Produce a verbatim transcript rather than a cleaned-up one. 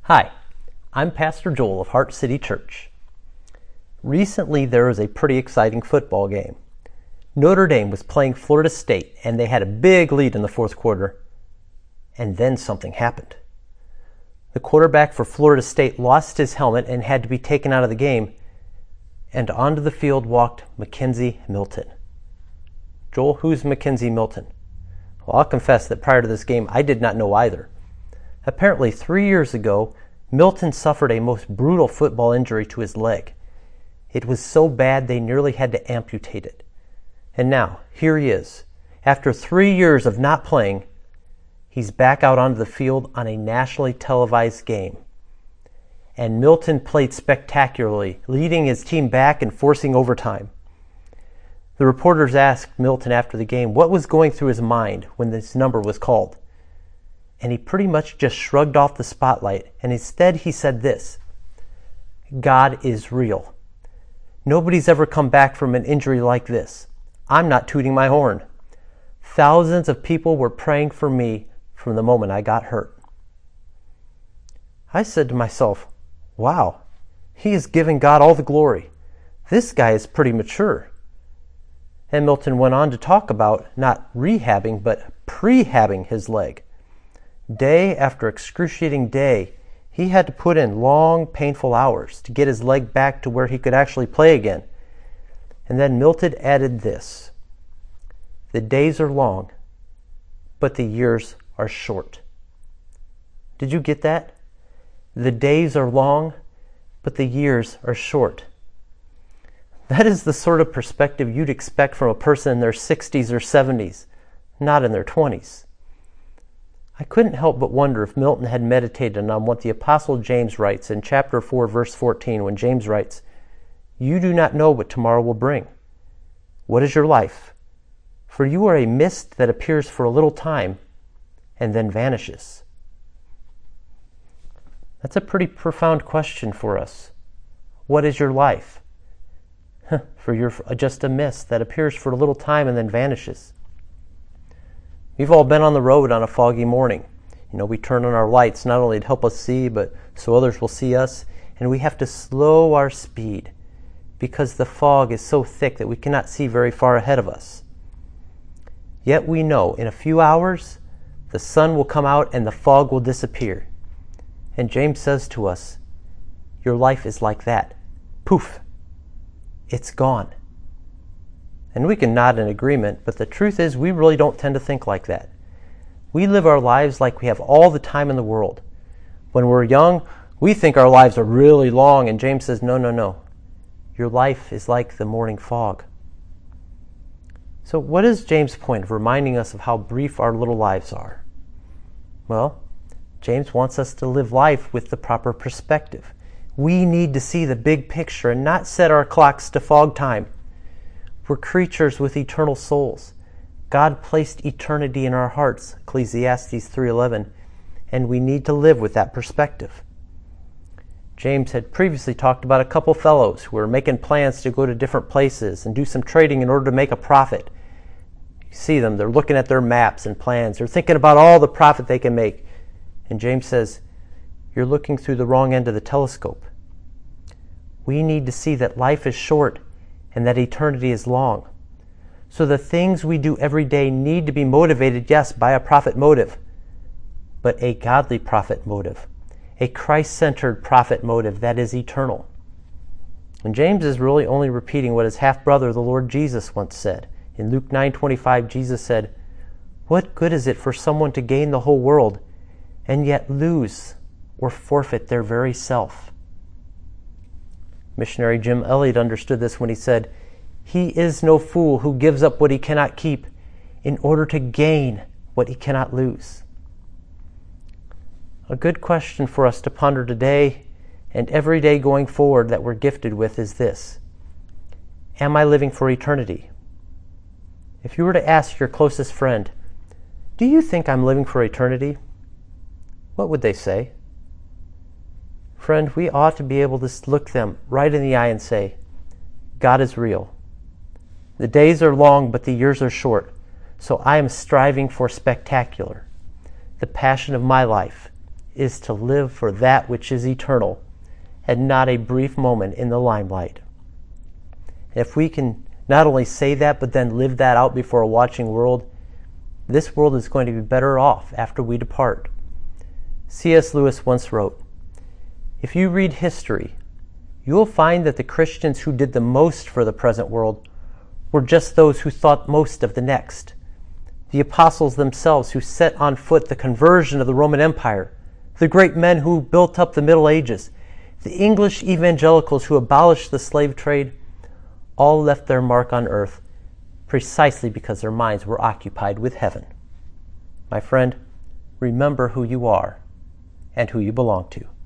Hi, I'm Pastor Joel of Heart City Church. Recently there was a pretty exciting football game. Notre Dame was playing Florida State and they had a big lead in the fourth quarter. And then something happened. The quarterback for Florida State lost his helmet and had to be taken out of the game. And onto the field walked McKenzie Milton. Joel, who's McKenzie Milton? Well, I'll confess that prior to this game, I did not know either. Apparently, three years ago, Milton suffered a most brutal football injury to his leg. It was so bad they nearly had to amputate it. And now, here he is. After three years of not playing, he's back out onto the field on a nationally televised game. And Milton played spectacularly, leading his team back and forcing overtime. The reporters asked Milton after the game what was going through his mind when this number was called. And he pretty much just shrugged off the spotlight, and instead he said this: God is real. Nobody's ever come back from an injury like this. I'm not tooting my horn. Thousands of people were praying for me from the moment I got hurt. I said to myself, wow, he is giving God all the glory. This guy is pretty mature. And Milton went on to talk about not rehabbing, but prehabbing his leg. Day after excruciating day, he had to put in long, painful hours to get his leg back to where he could actually play again. And then Milton added this: the days are long, but the years are short. Did you get that? The days are long, but the years are short. That is the sort of perspective you'd expect from a person in their sixties or seventies, not in their twenties. I couldn't help but wonder if Milton had meditated on what the Apostle James writes in chapter four, verse fourteen, when James writes, "You do not know what tomorrow will bring. What is your life? For you are a mist that appears for a little time and then vanishes." That's a pretty profound question for us. What is your life? For you're just a mist that appears for a little time and then vanishes. We've all been on the road on a foggy morning. You know, we turn on our lights not only to help us see, but so others will see us. And we have to slow our speed because the fog is so thick that we cannot see very far ahead of us. Yet we know in a few hours, the sun will come out and the fog will disappear. And James says to us, your life is like that. Poof, it's gone. And we can nod in agreement, but the truth is we really don't tend to think like that. We live our lives like we have all the time in the world. When we're young, we think our lives are really long, and James says, no, no, no. Your life is like the morning fog. So what is James' point of reminding us of how brief our little lives are? Well, James wants us to live life with the proper perspective. We need to see the big picture and not set our clocks to fog time. We're creatures with eternal souls. God placed eternity in our hearts, Ecclesiastes three eleven, and we need to live with that perspective. James had previously talked about a couple fellows who were making plans to go to different places and do some trading in order to make a profit. You see them, they're looking at their maps and plans. They're thinking about all the profit they can make. And James says, you're looking through the wrong end of the telescope. We need to see that life is short and that eternity is long. So the things we do every day need to be motivated, yes, by a profit motive, but a godly profit motive, a Christ-centered profit motive that is eternal. And James is really only repeating what his half-brother, the Lord Jesus, once said. In Luke nine twenty-five, Jesus said, "What good is it for someone to gain the whole world and yet lose or forfeit their very self?" Missionary Jim Elliot understood this when he said, "He is no fool who gives up what he cannot keep in order to gain what he cannot lose." A good question for us to ponder today and every day going forward that we're gifted with is this: am I living for eternity? If you were to ask your closest friend, do you think I'm living for eternity? What would they say? Friend, we ought to be able to look them right in the eye and say, God is real. The days are long, but the years are short. So I am striving for spectacular. The passion of my life is to live for that which is eternal and not a brief moment in the limelight. If we can not only say that, but then live that out before a watching world, this world is going to be better off after we depart. C S Lewis once wrote, "If you read history, you will find that the Christians who did the most for the present world were just those who thought most of the next. The apostles themselves who set on foot the conversion of the Roman Empire, the great men who built up the Middle Ages, the English evangelicals who abolished the slave trade, all left their mark on earth precisely because their minds were occupied with heaven." My friend, remember who you are and who you belong to.